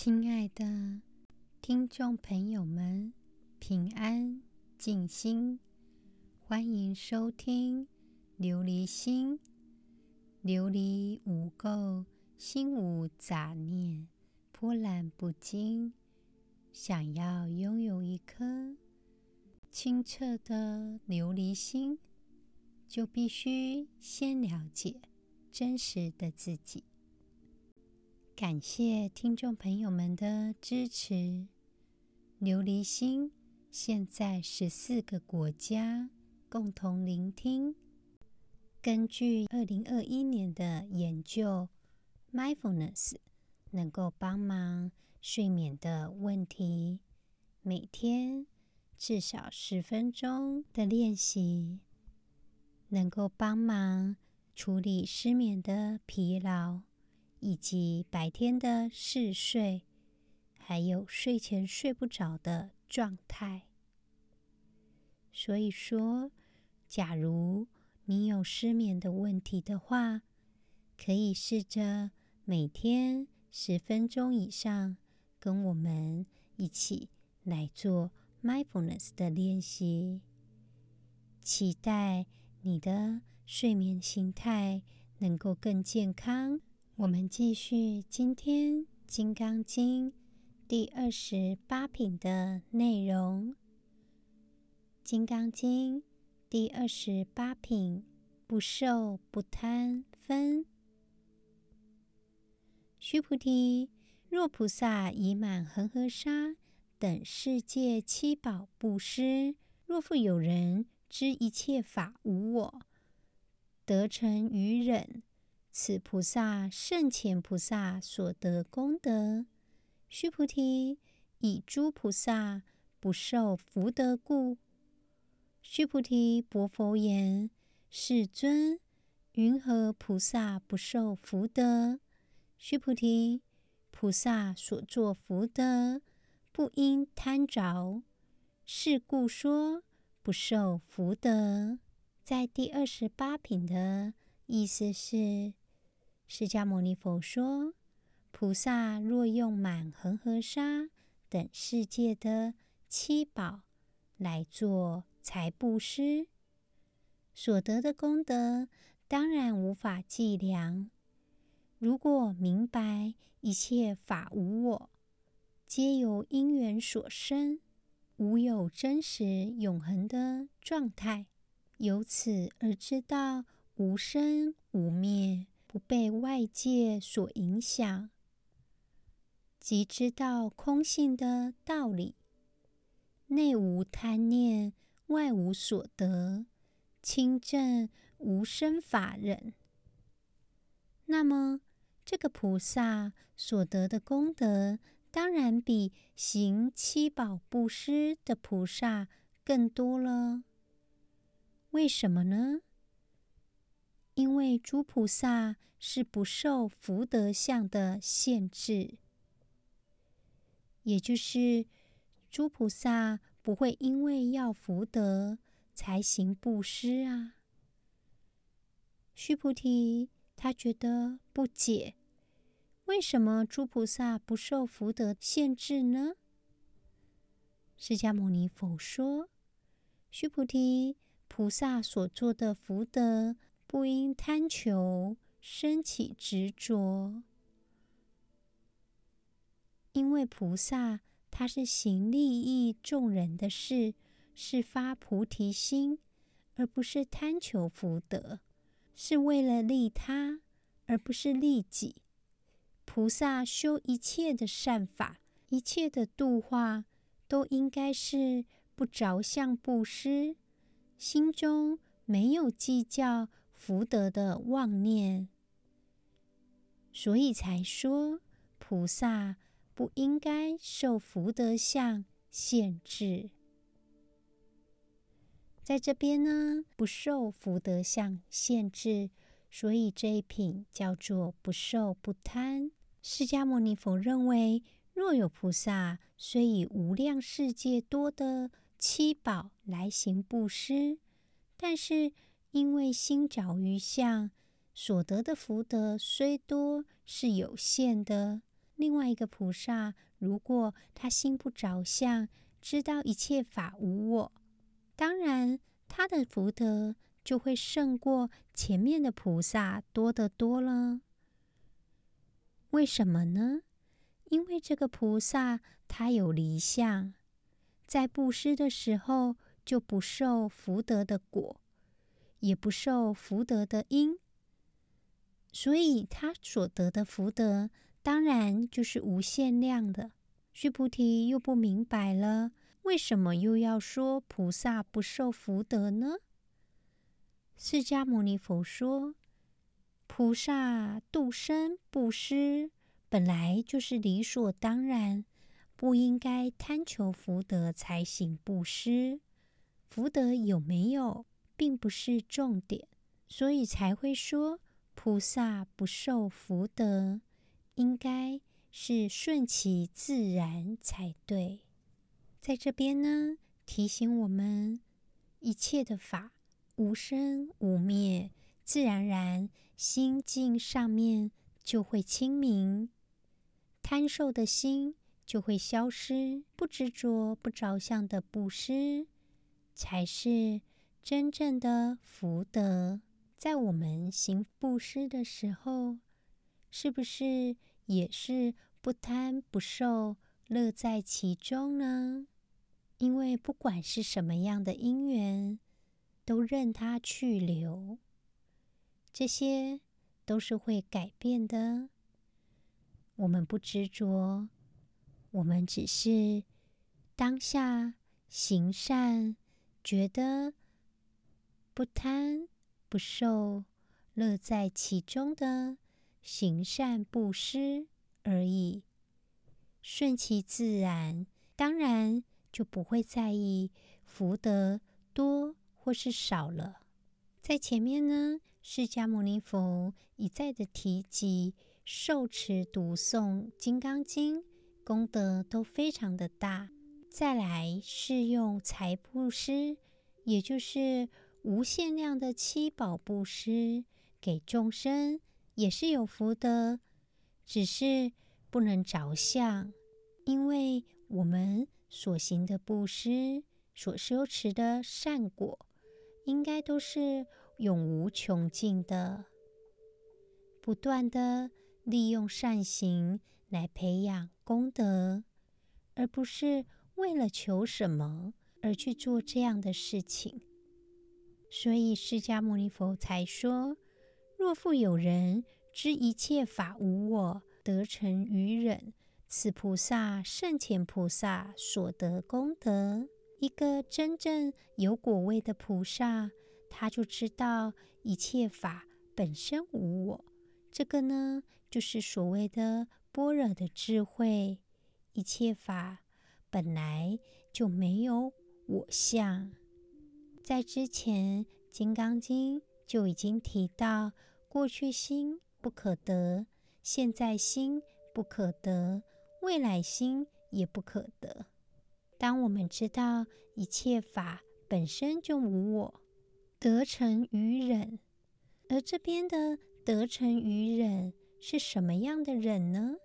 亲爱的听众朋友们，平安静心，欢迎收听琉璃心。琉璃无垢，心无杂念，波澜不惊。想要拥有一颗清澈的琉璃心，就必须先了解真实的自己。感谢听众朋友们的支持。琉璃心现在14个国家共同聆听。根据2021年的研究， Mindfulness 能够帮忙睡眠的问题。每天至少10分钟的练习，能够帮忙处理失眠的疲劳，以及白天的嗜睡，还有睡前睡不着的状态。所以说，假如你有失眠的问题的话，可以试着每天10分钟以上跟我们一起来做 mindfulness 的练习。期待你的睡眠形态能够更健康。我们继续今天《金刚经》第28品的内容。《金刚经》第28品，不受不贪分。须菩提，若菩萨以满恒河沙等世界七宝布施，若复有人知一切法无我，得成于忍，此菩萨胜前菩萨所得功德。须菩提，以诸菩萨不受福德故。须菩提，薄佛言：世尊，云何菩萨不受福德？须菩提，菩萨所作福德，不应贪着，是故说不受福德。在第28品的意思是，释迦牟尼佛说，菩萨若用满恒河沙等世界的七宝来做财布施，所得的功德当然无法计量。如果明白一切法无我，皆由因缘所生，无有真实永恒的状态，由此而知道无生无灭，不被外界所影响，即知道空性的道理，内无贪念，外无所得，清正无生法忍。那么这个菩萨所得的功德，当然比行七宝布施的菩萨更多了。为什么呢？因为诸菩萨是不受福德相的限制，也就是诸菩萨不会因为要福德才行布施啊。须菩提他觉得不解，为什么诸菩萨不受福德限制呢？释迦牟尼佛说，须菩提，菩萨所做的福德，不应贪求，生起执着。因为菩萨他是行利益众人的事，是发菩提心，而不是贪求福德，是为了利他，而不是利己。菩萨修一切的善法，一切的度化，都应该是不着相布施，心中没有计较福德的妄念，所以才说菩萨不应该受福德相限制。在这边呢，不受福德相限制，所以这一品叫做不受不贪。释迦牟尼佛认为，若有菩萨虽以无量世界多的七宝来行布施，但是因为心着于相，所得的福德虽多是有限的， 另外一个菩萨，如果他心不着相，知道一切法无我，当然他的福德就会胜过前面的菩萨多得多了。为什么呢？因为这个菩萨他有离相，在布施的时候就不受福德的果，也不受福德的因，所以他所得的福德当然就是无限量的。须菩提又不明白了，为什么又要说菩萨不受福德呢？释迦牟尼佛说，菩萨度生布施本来就是理所当然，不应该贪求福德才行布施。福德有没有并不是重点，所以才会说菩萨不受福德，应该是顺其自然才对。在这边呢，提醒我们一切的法无生无灭，自然而然心境上面就会清明，贪受的心就会消失，不执着不着相的布施才是真正的福德。在我们行布施的时候，是不是也是不贪不受，乐在其中呢？因为不管是什么样的因缘，都任它去留，这些都是会改变的。我们不执着，我们只是当下行善，觉得不贪不受，乐在其中的行善布施而已，顺其自然，当然就不会在意福德多或是少了。在前面呢，释迦牟尼佛一再的提及受持读诵《金刚经》，功德都非常的大。再来是用财布施，也就是无限量的七宝布施给众生，也是有福德，只是不能着相，因为我们所行的布施，所修持的善果，应该都是永无穷尽的，不断的利用善行来培养功德，而不是为了求什么而去做这样的事情。所以释迦牟尼佛才说，若复有人知一切法无我，得成于忍，此菩萨胜前菩萨所得功德。一个真正有果位的菩萨，他就知道一切法本身无我，这个呢，就是所谓的般若的智慧。一切法本来就没有我相。在之前《金刚经》就已经提到，过去心不可得，现在心不可得，未来心也不可得。当我们知道一切法本身就无我，得成于忍，而这边的得成于忍是什么样的忍呢？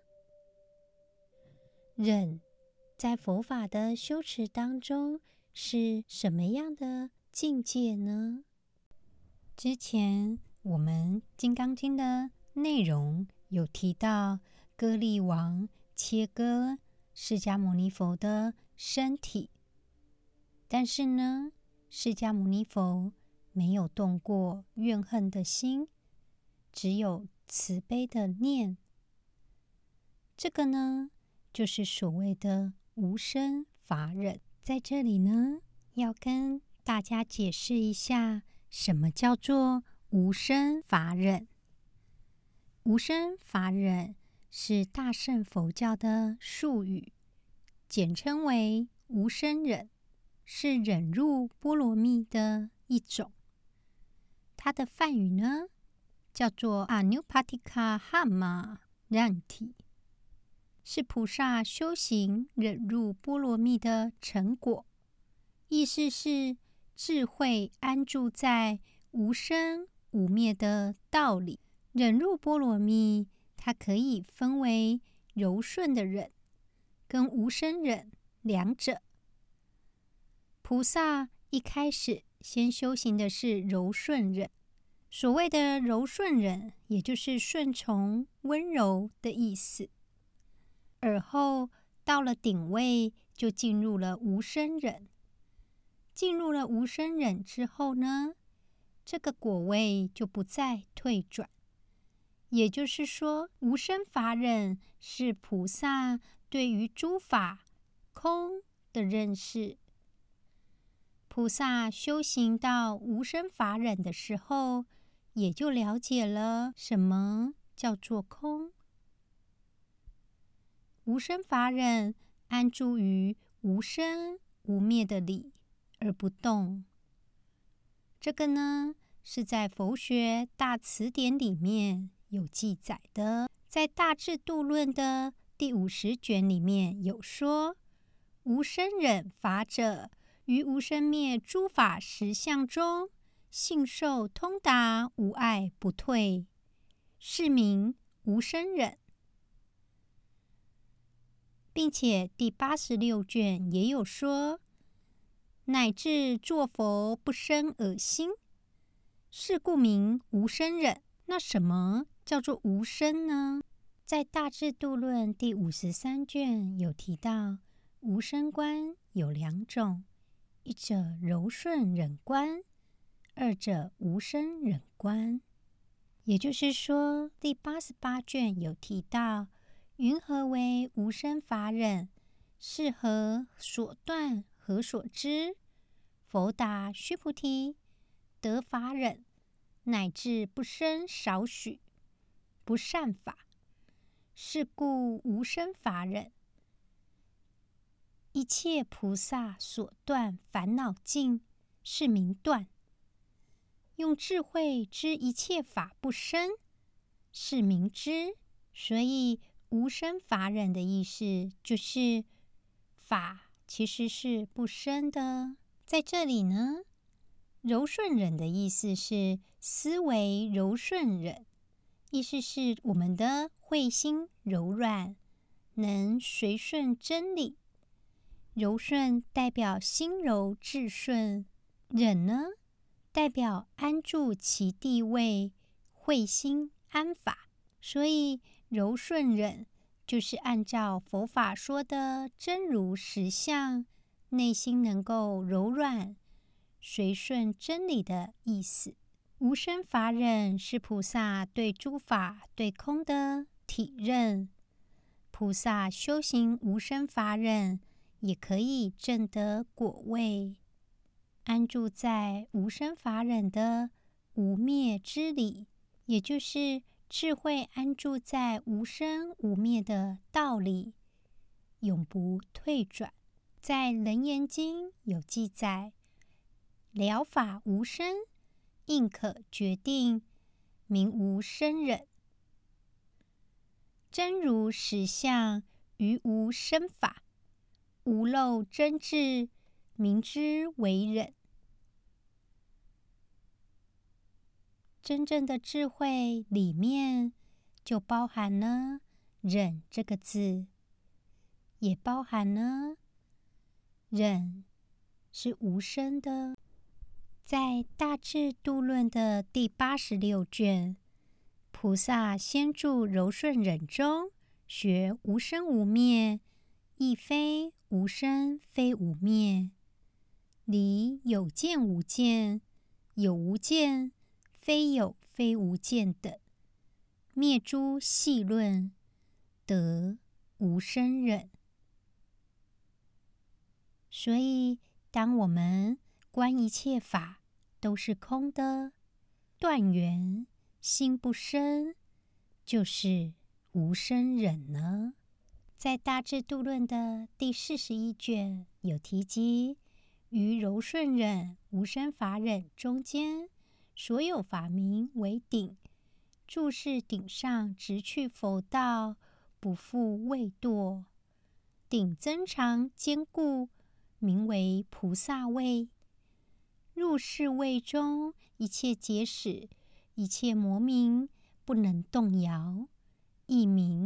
忍在佛法的修持当中是什么样的境界呢？之前我们《金刚经》的内容有提到，歌利王切割释迦牟尼佛的身体，但是呢，释迦牟尼佛没有动过怨恨的心，只有慈悲的念。这个呢，就是所谓的无生法忍。在这里呢，要跟大家解释一下，什么叫做无生法忍。无生法忍是大乘佛教的术语，简称为无生忍，是忍入波罗蜜的一种。它的梵语呢，叫做 Anupatika Hamma Ranti， 是菩萨修行忍入波罗蜜的成果。意思是智慧安住在无生无灭的道理。忍入波罗蜜，它可以分为柔顺的忍跟无生忍两者。菩萨一开始先修行的是柔顺忍，所谓的柔顺忍，也就是顺从、温柔的意思。而后到了顶位，就进入了无生忍。进入了无生忍之后呢，这个果位就不再退转。也就是说，无生法忍是菩萨对于诸法空的认识。菩萨修行到无生法忍的时候，也就了解了什么叫做空。无生法忍安住于无生无灭的理而不动。这个呢，是在佛学大辞典里面有记载的，在大智度论的第50卷里面有说，无生忍法者，于无生灭诸法实相中，信受通达，无碍不退，是名无生忍。并且第86卷也有说，乃至作佛不生恶心，是故名无生忍。那什么叫做无生呢？在大智度论第53卷有提到，无生观有2种，一者柔顺忍观，二者无生忍观。也就是说，第88卷有提到，云何为无生法忍？是何所断？何所知？佛答须菩提：得法忍，乃至不生少许不善法，是故无生法忍。一切菩萨所断烦恼尽，是名断。用智慧知一切法不生，是名知。所以无生法忍的意思就是法其实是不生的。在这里呢，柔顺忍的意思是思维柔顺忍，意思是我们的慧心柔软，能随顺真理。柔顺代表心柔智顺，忍呢代表安住其地位，慧心安法。所以柔顺忍就是按照佛法说的真如实相，内心能够柔软，随顺真理的意思。无生法忍是菩萨对诸法对空的体认。菩萨修行无生法忍，也可以证得果位，安住在无生法忍的无灭之理，也就是智慧安住在无生无灭的道理，永不退转。在《楞严经》有记载，了法无生，应可决定，名无生忍。真如实相，于无生法，无漏真智，名之为忍。真正的智慧里面就包含了忍这个字，也包含了忍是无生的。在大智度论的第86卷，菩萨先住柔顺忍中学无生无灭，亦非无生非无灭，离有见无见，有无见，非有非无见等，灭诸细论，得无生忍。所以当我们观一切法都是空的，断缘心不生，就是无生忍呢。在大智度论的第41卷有提及，于柔顺忍、无生法忍中间，所有法名为顶，住是顶上直去佛道，不复畏堕。顶增长坚固，名为菩萨位。入是位中，一切结使，一切魔名不能动摇，亦名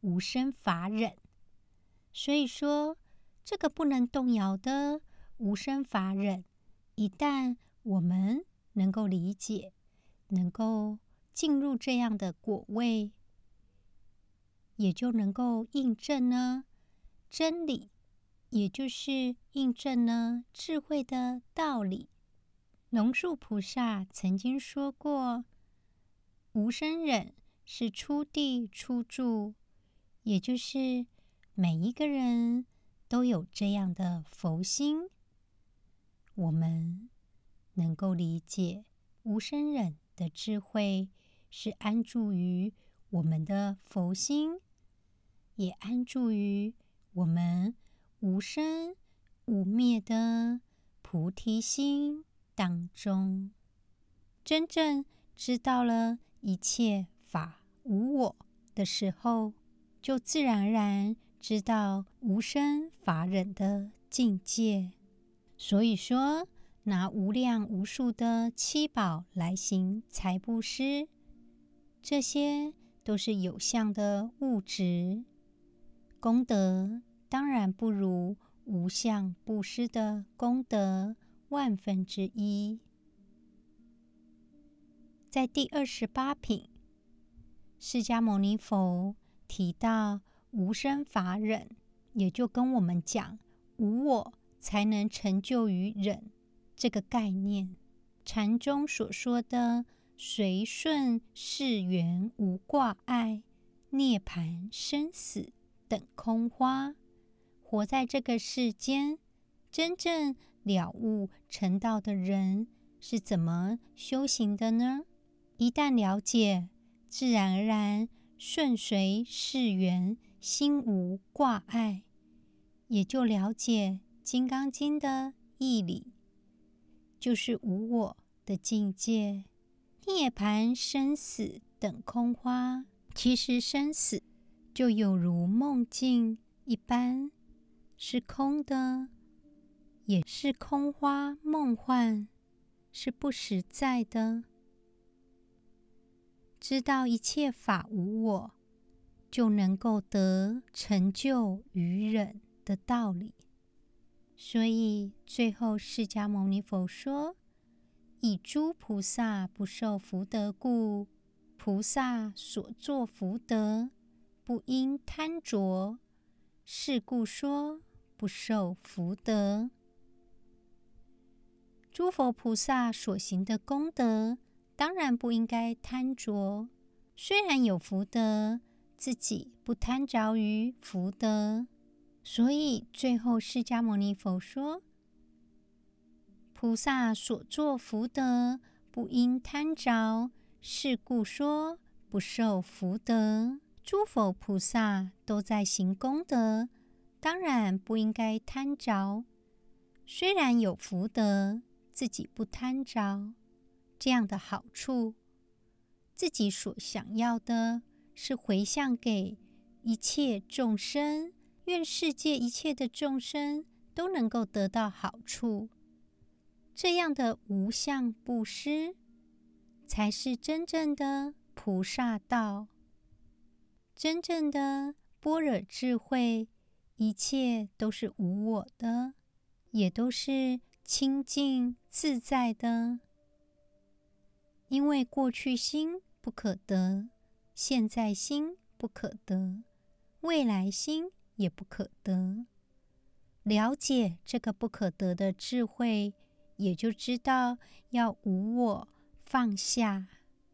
无生法忍。所以说，这个不能动摇的无生法忍，一旦我们能够理解，能够进入这样的果位，也就能够印证呢真理，也就是印证呢智慧的道理。龙树菩萨曾经说过，无生忍是初地初住，也就是每一个人都有这样的佛心。我们能够理解无生忍的智慧，是安住于我们的佛心，也安住于我们无生无灭的菩提心当中。真正知道了一切法无我的时候，就自然而然知道无生法忍的境界。所以说，拿无量无数的七宝来行财布施，这些都是有相的物质功德，当然不如无相布施的功德万分之一。在第28品，释迦牟尼佛提到无生法忍，也就跟我们讲无我才能成就于忍这个概念。禅中所说的随顺世缘无挂碍，涅槃生死等空花，活在这个世间，真正了悟成道的人是怎么修行的呢？一旦了解，自然而然顺随世缘，心无挂碍，也就了解《金刚经》的义理，就是无我的境界。涅槃生死等空花，其实生死就有如梦境一般，是空的，也是空花梦幻，是不实在的。知道一切法无我，就能够得成就于忍的道理。所以最后释迦牟尼佛说，以诸菩萨不受福德故，菩萨所作福德，不因贪着，是故说不受福德。诸佛菩萨所行的功德，当然不应该贪着，虽然有福德，自己不贪着于福德。所以最后释迦牟尼佛说，菩萨所作福德，不因贪着，是故说不受福德。诸佛菩萨都在行功德，当然不应该贪着，虽然有福德，自己不贪着这样的好处，自己所想要的是回向给一切众生，愿世界一切的众生都能够得到好处。这样的无相布施，才是真正的菩萨道，真正的般若智慧，一切都是无我的，也都是清净自在的。因为过去心不可得，现在心不可得，未来心也不可得。了解这个不可得的智慧，也就知道要无我放下。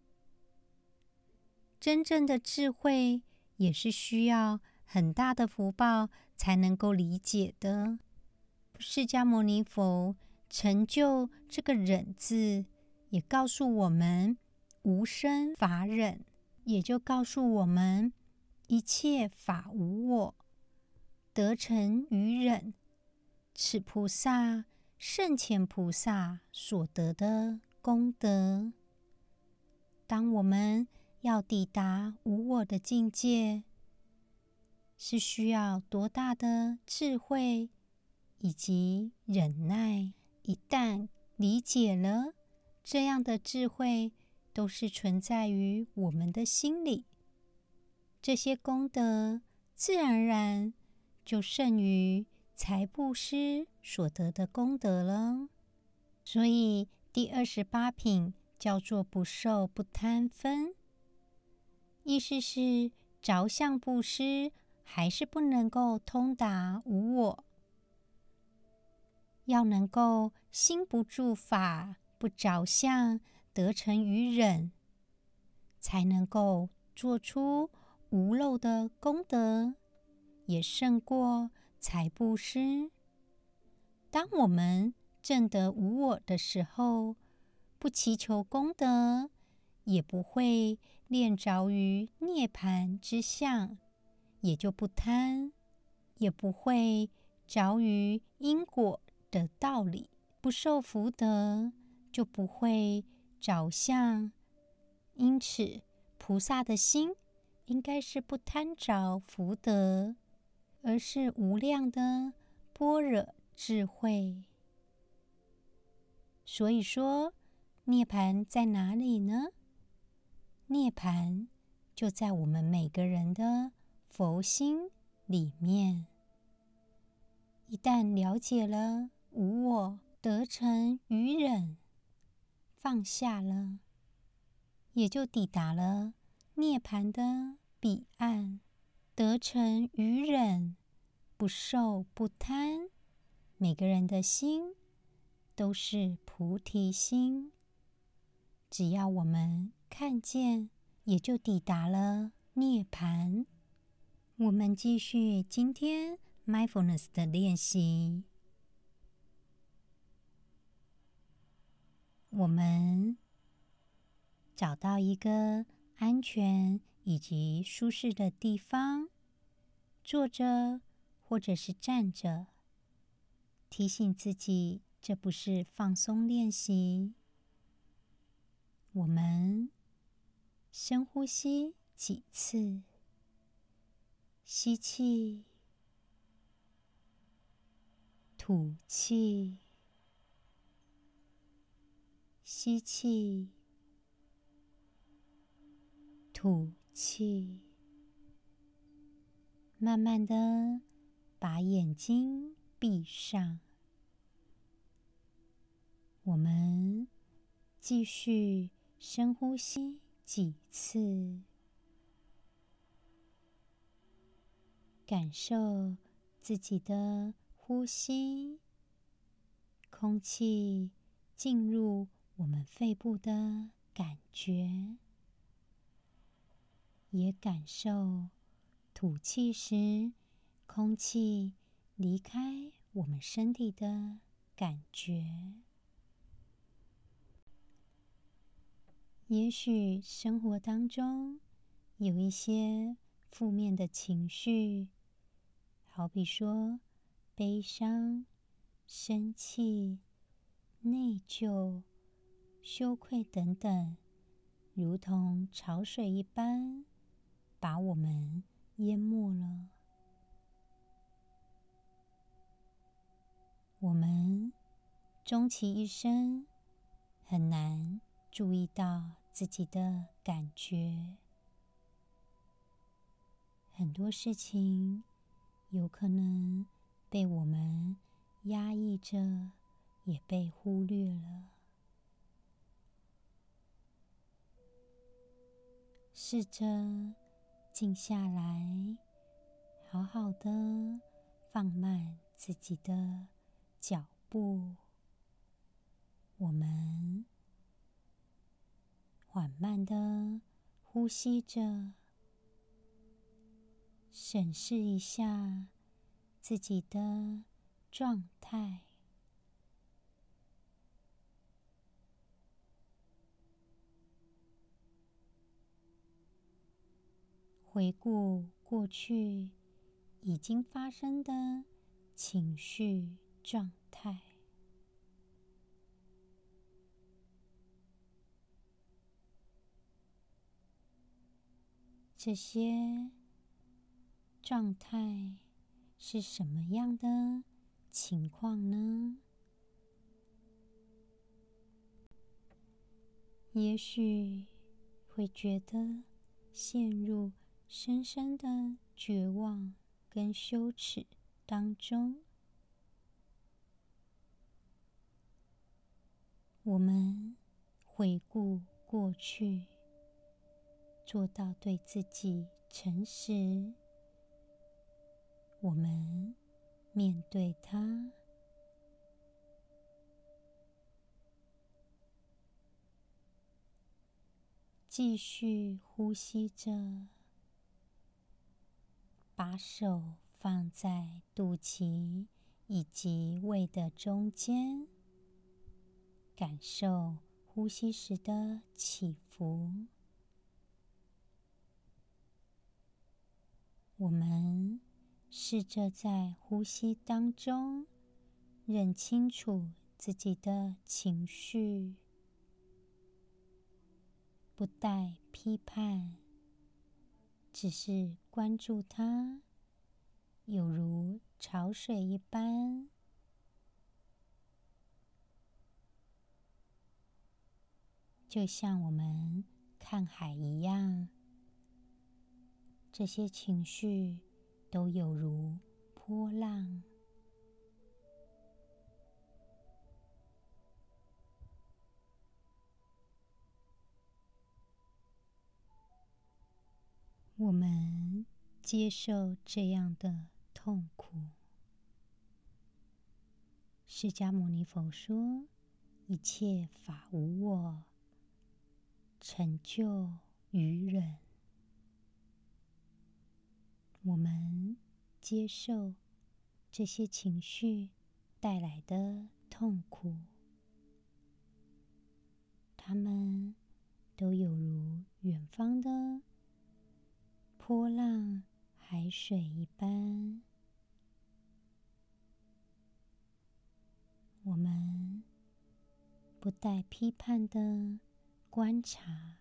真正的智慧也是需要很大的福报才能够理解的。释迦牟尼佛成就这个忍字，也告诉我们无生法忍，也就告诉我们一切法无我，得成于忍，此菩萨胜前菩萨所得的功德。当我们要抵达无我的境界，是需要多大的智慧以及忍耐。一旦理解了，这样的智慧都是存在于我们的心里， 这些功德自然而然就胜于财布施所得的功德了。所以第28品叫做不受不贪分，意思是着相布施还是不能够通达无我，要能够心不住法，不着相，得成于忍，才能够做出无漏的功德，也胜过财布施。当我们证得无我的时候，不祈求功德，也不会恋着于涅槃之相，也就不贪，也不会着于因果的道理，不受福德，就不会着相。因此，菩萨的心应该是不贪着福德，而是无量的般若智慧。所以说，涅槃在哪里呢？涅槃就在我们每个人的佛心里面。一旦了解了无我，得成于忍，放下了，也就抵达了涅槃的彼岸，得成于忍，不受不贪。每个人的心都是菩提心，只要我们看见，也就抵达了涅槃。我们继续今天 mindfulness 的练习。我们找到一个安全以及舒适的地方，坐着或者是站着，提醒自己这不是放松练习。我们深呼吸几次，吸气，吐气，吸气，吐气。慢慢的把眼睛闭上。我们继续深呼吸几次，感受自己的呼吸，空气进入我们肺部的感觉，也感受吐气时空气离开我们身体的感觉。也许生活当中有一些负面的情绪，好比说悲伤、生气、内疚、羞愧等等，如同潮水一般把我们淹没了。我们终其一生很难注意到自己的感觉，很多事情有可能被我们压抑着，也被忽略了。试着静下来，好好的放慢自己的脚步。我们缓慢的呼吸着，审视一下自己的状态。回顾过去已经发生的情绪状态。这些状态是什么样的情况呢？也许会觉得陷入深深的绝望跟羞耻当中，我们回顾过去，做到对自己诚实，我们面对它，继续呼吸着，把手放在肚脐以及胃的中间，感受呼吸时的起伏。我们试着在呼吸当中认清楚自己的情绪，不带批判，只是关注它，有如潮水一般，就像我们看海一样，这些情绪都有如波浪。我们接受这样的痛苦。释迦牟尼佛说，一切法无我，成就于人。我们接受这些情绪带来的痛苦，它们都有如远方的波浪、海水一般。我们不带批判的观察，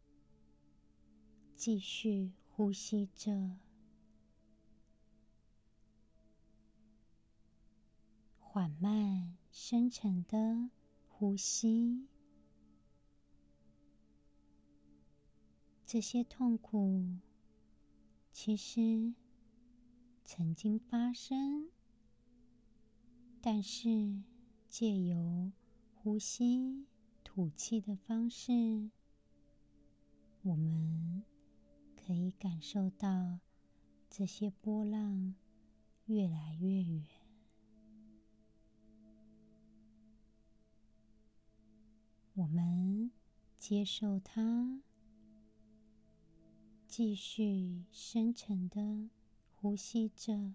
继续呼吸着，缓慢深沉的呼吸。这些痛苦其实曾经发生，但是借由呼吸、吐气的方式，我们可以感受到这些波浪越来越远。我们接受它，继续深沉的呼吸着。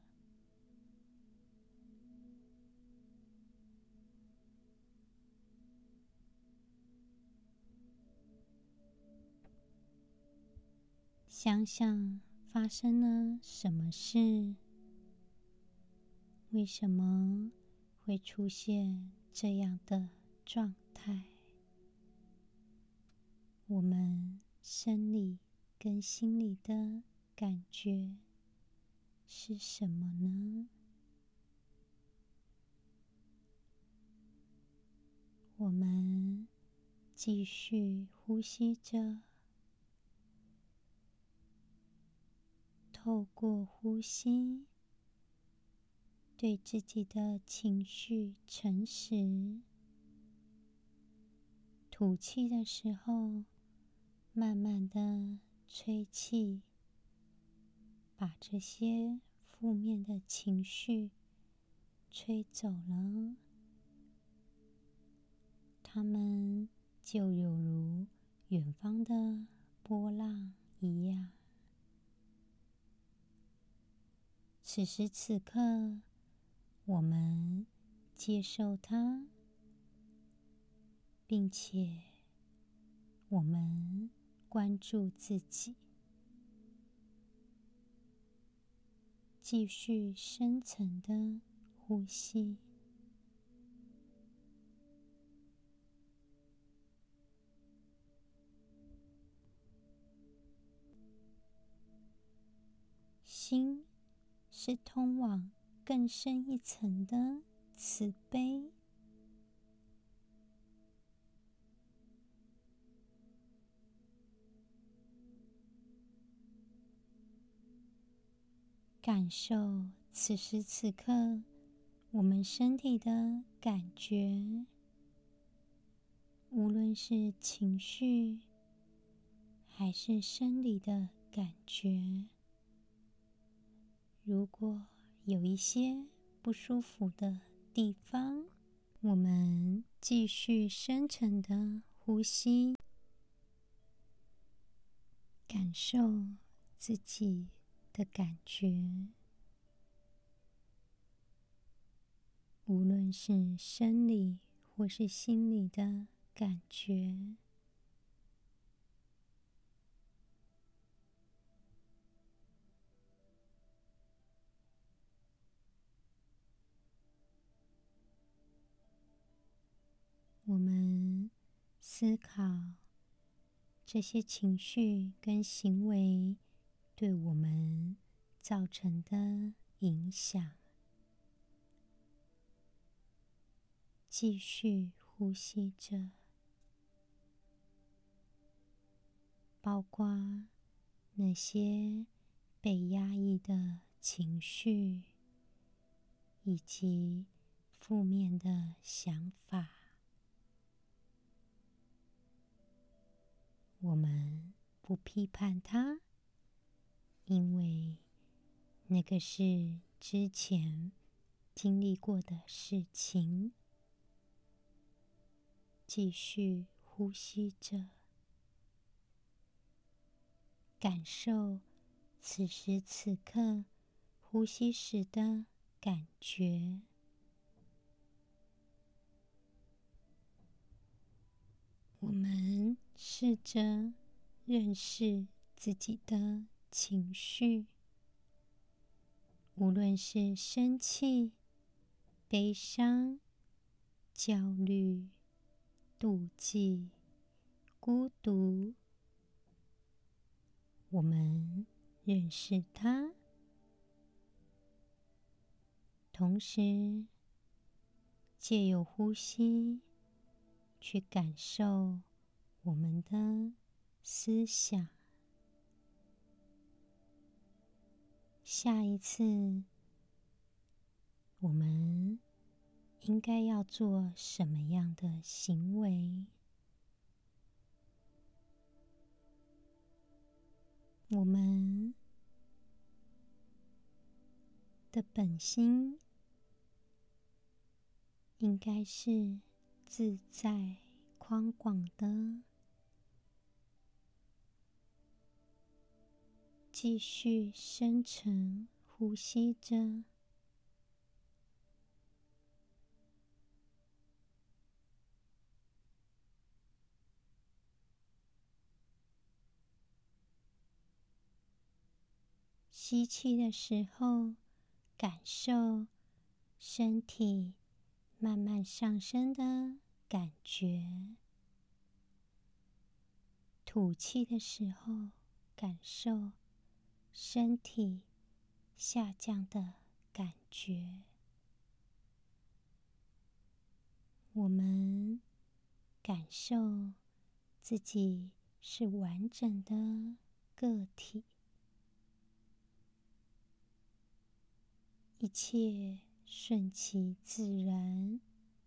想想发生了什么事，为什么会出现这样的状态？我们生理跟心理的感觉是什么呢？我们继续呼吸着，透过呼吸，对自己的情绪诚实。吐气的时候，慢慢的吹气，把这些负面的情绪吹走了。它们就有如远方的波浪一样。此时此刻，我们接受它，并且我们关注自己，继续深层的呼吸。心是通往更深一层的慈悲。 感受此时此刻我们身体的感觉，无论是情绪还是生理的感觉。如果有一些不舒服的地方，我们继续深层的呼吸，感受自己的感觉，无论是生理或是心理的感觉。我们思考这些情绪跟行为对我们造成的影响，继续呼吸着，包括那些被压抑的情绪以及负面的想法。我们不批判它，因为那个是之前经历过的事情。继续呼吸着，感受此时此刻呼吸时的感觉。我们试着认识自己的情绪，无论是生气、悲伤、焦虑、妒忌、孤独，我们认识它，同时借由呼吸去感受我们的思想。下一次我们应该要做什么样的行为？我们的本心应该是自在宽广的。继续深沉呼吸着，吸气的时候，感受身体慢慢上升的感觉；吐气的时候，感受身体下降的感觉。我们感受自己是完整的个体，一切顺其自然。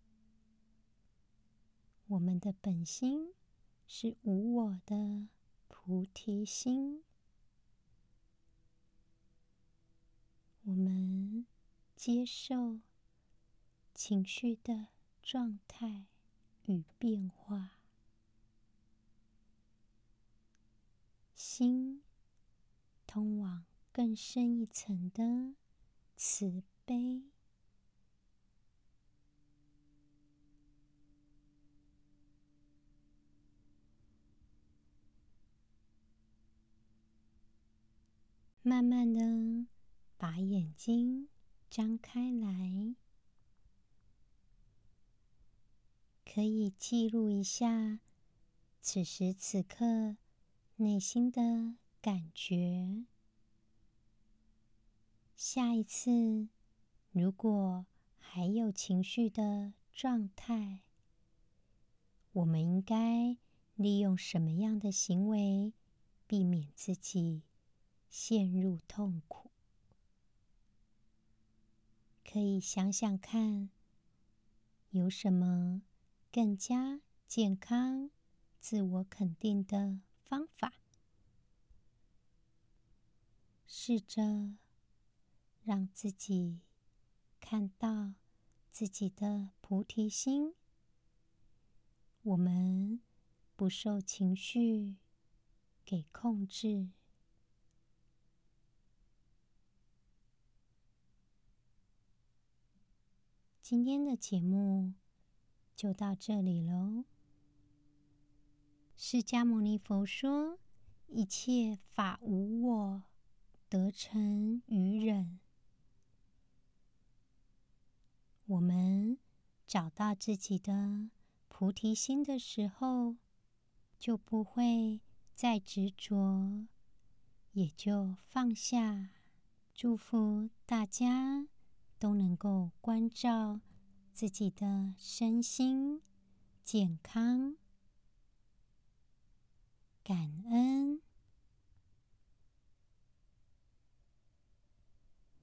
我们的本心是无我的菩提心。我们接受情绪的状态与变化，心通往更深一层的慈悲。慢慢的把眼睛张开来，可以记录一下此时此刻内心的感觉。下一次，如果还有情绪的状态，我们应该利用什么样的行为，避免自己陷入痛苦？ 可以想想看，有什么更加健康、自我肯定的方法，试着让自己看到自己的菩提心。我们不受情绪给控制。今天的节目就到这里喽。释迦牟尼佛说，一切法无我，得成于忍。我们找到自己的菩提心的时候，就不会再执着，也就放下。祝福大家都能够关照自己的身心健康，感恩。